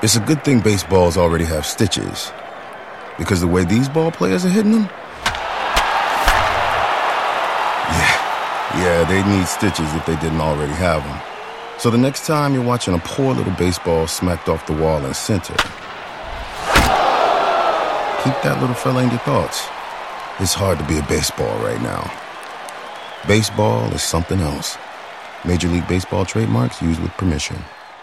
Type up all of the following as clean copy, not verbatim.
It's a good thing baseballs already have stitches, because the way these ball players are hitting them, yeah, they need stitches if they didn't already have them. So the next time you're watching a poor little baseball smacked off the wall in center, keep that little fella in your thoughts. It's hard to be a baseball right now. Baseball is something else. Major League Baseball trademarks used with permission.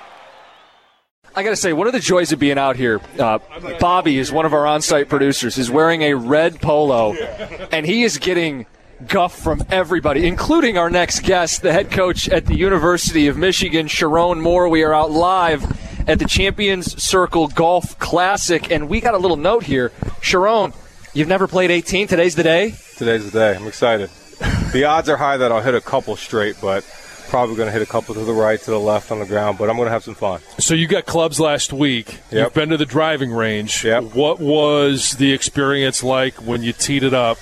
I got to say, one of the joys of being out here, Bobby is one of our on-site producers, is wearing a red polo, and he is getting guff from everybody, including our next guest, the head coach at the University of Michigan, Sherrone Moore. We are out live at the Champions Circle Golf Classic, and we got a little note here. Sherrone, you've never played 18. Today's the day? Today's the day. I'm excited. The odds are high that I'll hit a couple straight, but probably going to hit a couple to the right, to the left on the ground, but I'm going to have some fun. So you got clubs last week. Yep. You've been to the driving range. Yep. What was the experience like when you teed it up?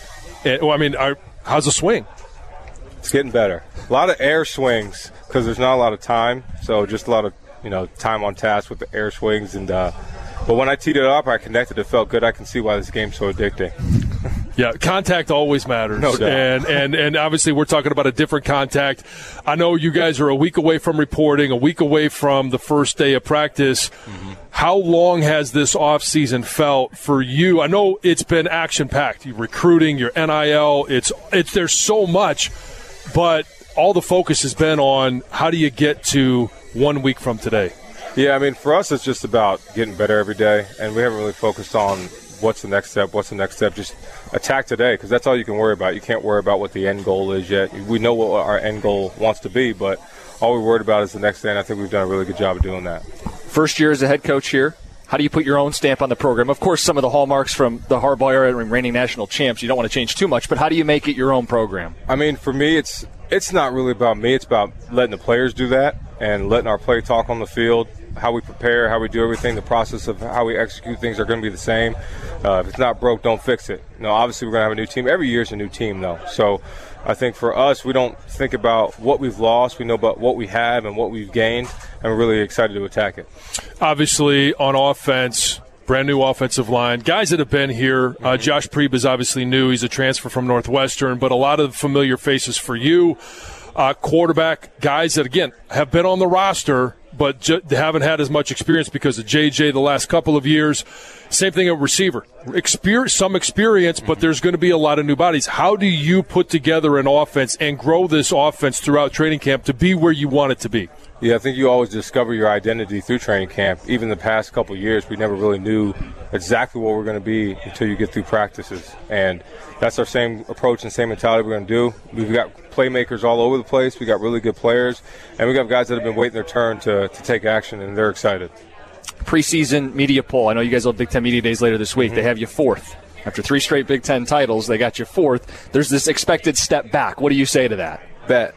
How's the swing? It's getting better. A lot of air swings because there's not a lot of time, so just a lot of time on task with the air swings. And but when I teed it up, I connected. It felt good. I can see why this game's so addicting. Yeah, contact always matters. No doubt. And obviously we're talking about a different contact. I know you guys are a week away from reporting, a week away from the first day of practice. Mm-hmm. How long has this offseason felt for you? I know it's been action-packed. You're recruiting, your NIL, there's so much, but all the focus has been on how do you get to 1 week from today? Yeah, for us it's just about getting better every day, and we haven't really focused on what's the next step. Just attack today, because that's all you can worry about. You can't worry about what the end goal is yet. We know what our end goal wants to be, but all we're worried about is the next day, and I think we've done a really good job of doing that. First year as a head coach here, how do you put your own stamp on the program? Of course, some of the hallmarks from the Harbaugh era and reigning national champs, you don't want to change too much, but how do you make it your own program? For me, it's not really about me. It's about letting the players do that and letting our play talk on the field. How we prepare, how we do everything, the process of how we execute things are going to be the same. If it's not broke, don't fix it. Obviously we're going to have a new team. Every year is a new team, though. So I think for us, we don't think about what we've lost. We know about what we have and what we've gained, and we're really excited to attack it. Obviously, on offense, brand new offensive line. Guys that have been here, Josh Priebe is obviously new. He's a transfer from Northwestern, but a lot of familiar faces for you. Quarterback, guys that, again, have been on the roster, but haven't had as much experience because of JJ the last couple of years. Same thing at receiver. Some experience, but there's going to be a lot of new bodies. How do you put together an offense and grow this offense throughout training camp to be where you want it to be? Yeah, I think you always discover your identity through training camp. Even the past couple of years, we never really knew exactly what we're going to be until you get through practices. And that's our same approach and same mentality we're going to do. We've got playmakers all over the place. We got really good players. And we got guys that have been waiting their turn to take action, and they're excited. Preseason media poll. I know you guys will have Big Ten Media Days later this week. Mm-hmm. They have you fourth. After 3 straight Big Ten titles, they got you fourth. There's this expected step back. What do you say to that? Bet.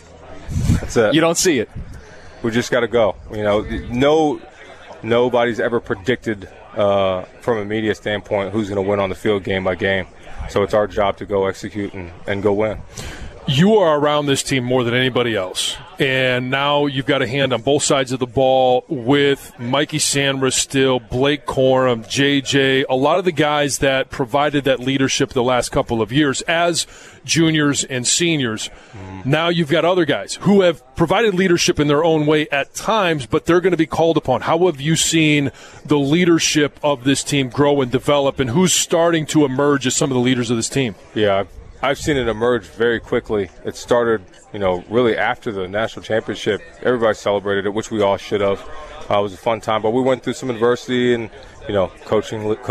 That's it. You don't see it. We just got to go. Nobody's ever predicted from a media standpoint who's going to win on the field game by game. So it's our job to go execute and go win. You are around this team more than anybody else, and now you've got a hand on both sides of the ball with Mikey Sandra still, Blake Corum, JJ, a lot of the guys that provided that leadership the last couple of years as juniors and seniors. Mm-hmm. Now you've got other guys who have provided leadership in their own way at times, but they're going to be called upon. How have you seen the leadership of this team grow and develop, and who's starting to emerge as some of the leaders of this team? Yeah, I've seen it emerge very quickly. It started, really after the national championship. Everybody celebrated it, which we all should have. It was a fun time, but we went through some adversity and, coaches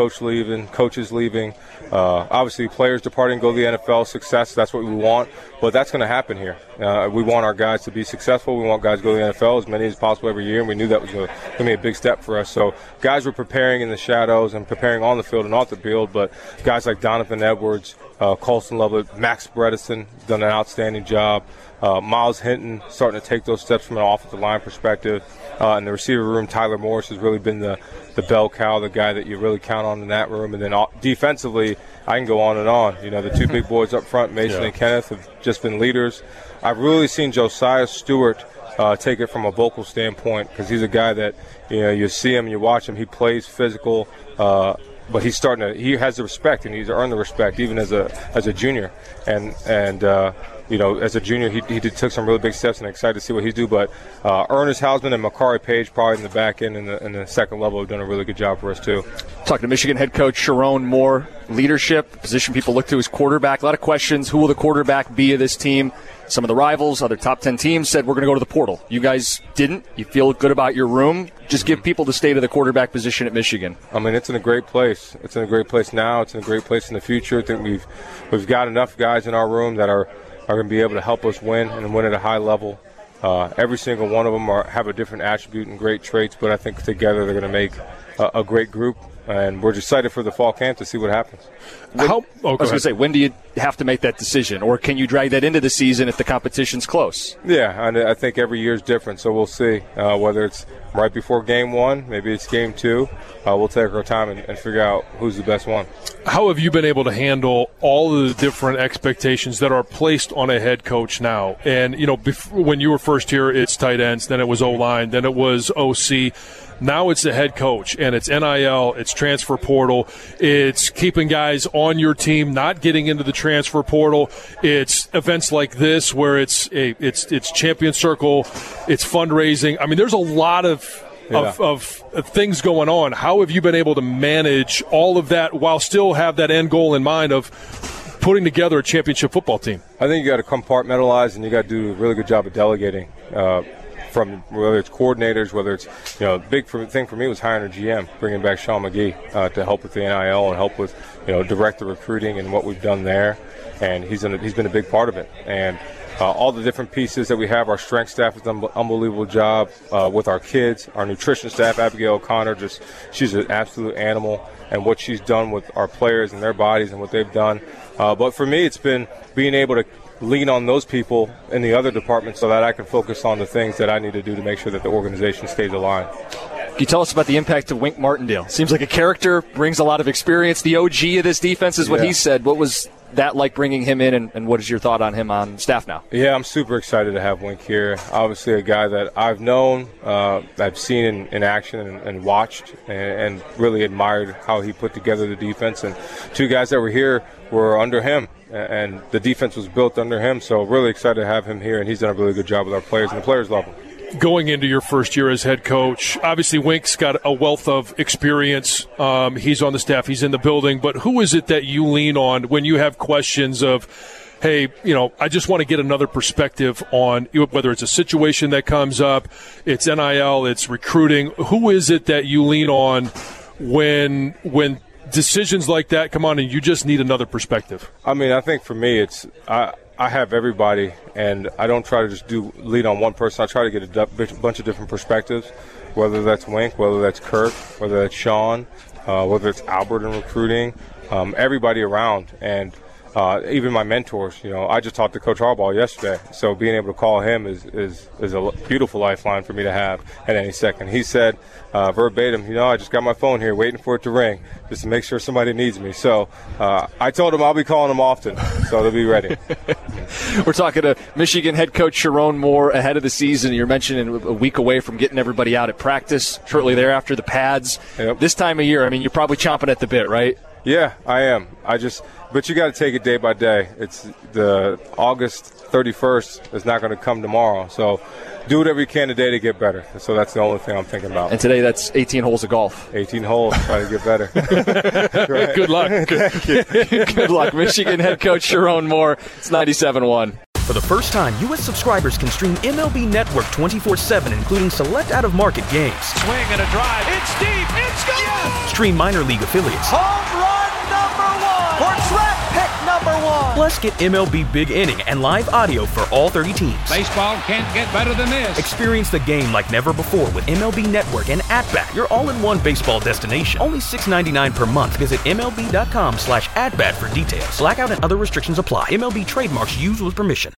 leaving. Obviously, players departing, go to the NFL, success, that's what we want. But that's going to happen here. We want our guys to be successful. We want guys to go to the NFL as many as possible every year, and we knew that was going to be a big step for us. So guys were preparing in the shadows and preparing on the field and off the field, but guys like Donovan Edwards, Colson Lovett, Max Bredesen done an outstanding job. Miles Hinton starting to take those steps from an offensive line perspective. In the receiver room, Tyler Morris has really been the bell cow, the guy that you really count on in that room. And then defensively, I can go on and on. The two big boys up front, Mason and Kenneth, have just been leaders. I've really seen Josiah Stewart take it from a vocal standpoint, because he's a guy that, you see him, you watch him, he plays physical, but he has the respect, and he's earned the respect even as a junior, and as a junior, he took some really big steps, and I'm excited to see what he do. But Ernest Hausman and Makari Page, probably in the back end and the second level, have done a really good job for us too. Talking to Michigan head coach Sharon Moore, leadership, position people look to as quarterback. A lot of questions. Who will the quarterback be of this team? Some of the rivals, other top 10 teams said we're going to go to the portal. You guys didn't. You feel good about your room. Just give people the state of the quarterback position at Michigan. I mean, it's in a great place. It's in a great place now. It's in a great place in the future. I think we've got enough guys in our room that are going to be able to help us win and win at a high level. Every single one of them have a different attribute and great traits, but I think together they're going to make a great group. And we're just excited for the fall camp to see what happens. I was going to say, when do you have to make that decision? Or can you drag that into the season if the competition's close? Yeah, and I think every year is different, so we'll see. Whether it's right before game one, maybe it's game two, we'll take our time and figure out who's the best one. How have you been able to handle all of the different expectations that are placed on a head coach now? And, when you were first here, it's tight ends, then it was O-line, then it was OC. Now it's the head coach, and it's NIL, it's transfer portal, it's keeping guys on your team, not getting into the transfer portal. It's events like this where it's Champion Circle, it's fundraising. I mean, there's a lot of things going on. How have you been able to manage all of that while still have that end goal in mind of putting together a championship football team? I think you got to compartmentalize, and you got to do a really good job of delegating. From whether it's coordinators, whether it's, big thing for me was hiring a GM, bringing back Sean McGee to help with the NIL and help with, direct the recruiting and what we've done there. And he's been a big part of it. And all the different pieces that we have, our strength staff has done an unbelievable job with our kids. Our nutrition staff, Abigail O'Connor, she's an absolute animal. And what she's done with our players and their bodies and what they've done. But for me, it's been being able to lean on those people in the other departments so that I can focus on the things that I need to do to make sure that the organization stays aligned. Can you tell us about the impact of Wink Martindale? Seems like a character, brings a lot of experience. The OG of this defense is what he said. What was that like bringing him in, and what is your thought on him on staff now? Yeah, I'm super excited to have Wink here. Obviously a guy that I've known, I've seen in action and watched and really admired how he put together the defense. And two guys that were here were under him, and the defense was built under him. So really excited to have him here, and he's done a really good job with our players, and the players love him. Going into your first year as head coach, obviously Wink's got a wealth of experience. He's on the staff, he's in the building, but who is it that you lean on when you have questions of, hey, I just want to get another perspective on whether it's a situation that comes up, it's NIL, it's recruiting. Who is it that you lean on when decisions like that come on and you just need another perspective? I mean, I think for me it's I have everybody, and I don't try to just lead on one person. I try to get a bunch of different perspectives, whether that's Wink, whether that's Kirk, whether that's Sean, whether it's Albert in recruiting, everybody around. And even my mentors, I just talked to Coach Harbaugh yesterday, so being able to call him is a beautiful lifeline for me to have at any second. He said verbatim, I just got my phone here waiting for it to ring just to make sure somebody needs me. So I told him I'll be calling him often, so they'll be ready. We're talking to Michigan head coach Sharon Moore ahead of the season. You're mentioning a week away from getting everybody out at practice, shortly thereafter the pads. Yep. This time of year, you're probably chomping at the bit, right? Yeah, I am. But you got to take it day by day. It's the August 31st is not going to come tomorrow. So do whatever you can today to get better. So that's the only thing I'm thinking about. And today that's 18 holes of golf. 18 holes, try to get better. Right. Good luck. Good luck. Michigan head coach Sharon Moore. It's 97-1. For the first time, U.S. subscribers can stream MLB Network 24/7, including select out-of-market games. Swing and a drive. It's deep. It's gone. Yes! Stream minor league affiliates. Home run number one. Or draft pick number one. Plus, get MLB Big Inning and live audio for all 30 teams. Baseball can't get better than this. Experience the game like never before with MLB Network and At-Bat, your all-in-one baseball destination. Only $6.99 per month. Visit MLB.com/atbat for details. Blackout and other restrictions apply. MLB trademarks used with permission.